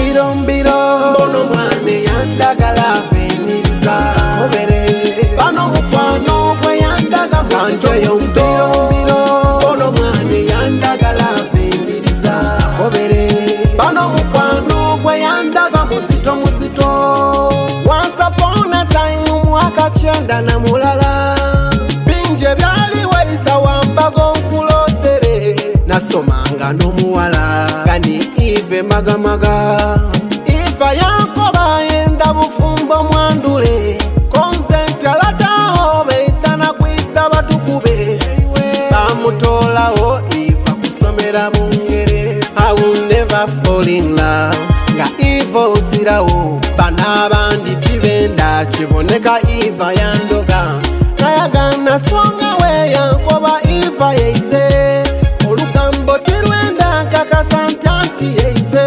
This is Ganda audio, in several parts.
mbiro mbiro bono mwane yandagala veniriza mubere bano mukwano gwe yandaga kanjeyo mbiro mbiro bono mwane yandagala veniriza mubere bano mukwano gwe yandaga muzito muzito. Once upon a time mwaka chenda na mulala binje byali waisa wambago nkulosere nasomanga n'omuwala kani ive magamaga ifa yankoba yenda bufumbo mwandule consent alataho beitana kwita batukube bamutolawo iva kusomera bungere. I will never fall in love nga iva osirawo bana abandi tibenda kiboneka iva yandoga kayagana songa we yankoba iva yeize olugambo tirwenda kakasantanti yeize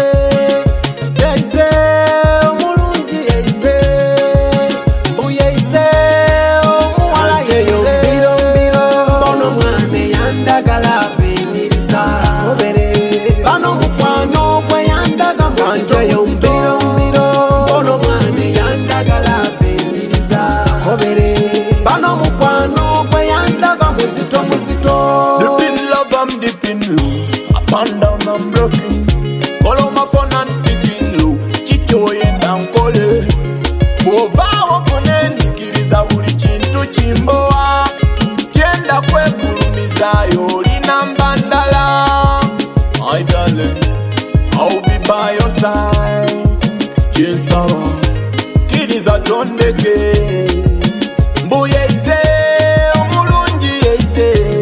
yeize omulungi yeize buyeize omuwala yeize mbiro mbiro bono mwane yandagala veniriza mubere bano mukwano gwe yandaga mwanjeyo mbiro mbiro bono mwane yandagala veniriza mubere bano mukwano gwe yandaga muzito muzito. I'm deep in low, up and down I'm broken. Call on my phone and speaking low. Chicho yenda nkole bova wafone nikiriza buli chintu chimboa tienda kwekulumizayo lina mbandala. My darling, I'll be by your side. Chinsawa kiriza tondeke mbuyeize omulungi yeize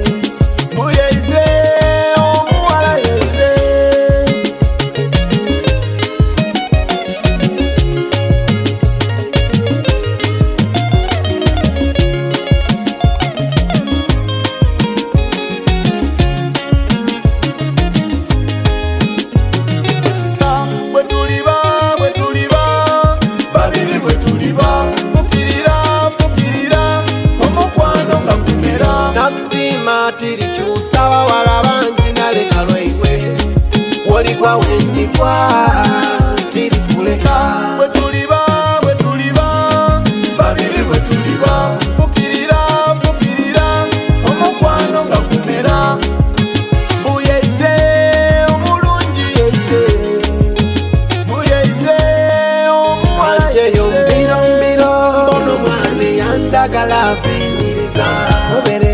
tiri chusawa wala banji naleka lweiwe wolikwa wenikwa tiri kuleka bwetuliba babiri bwetuliba fukirira omukwano nga kumera mbuyeize omulungi yeize mbuyeize omuwalajeyo mbiro mbiro bono mwane yandagala veniriza mubere